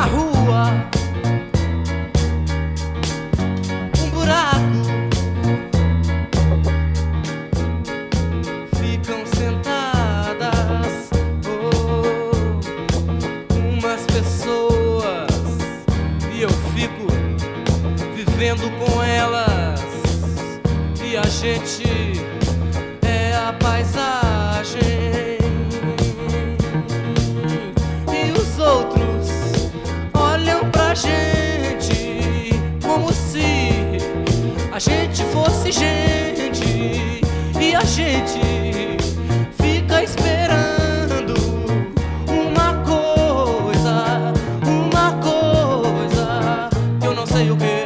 rua, um buraco, ficam sentadas umas pessoas e eu fico vivendo com elas, e a gente é a paisagem. E os outros olham pra gente como se a gente fosse gente, e a gente fica esperando uma coisa, eu não sei o que.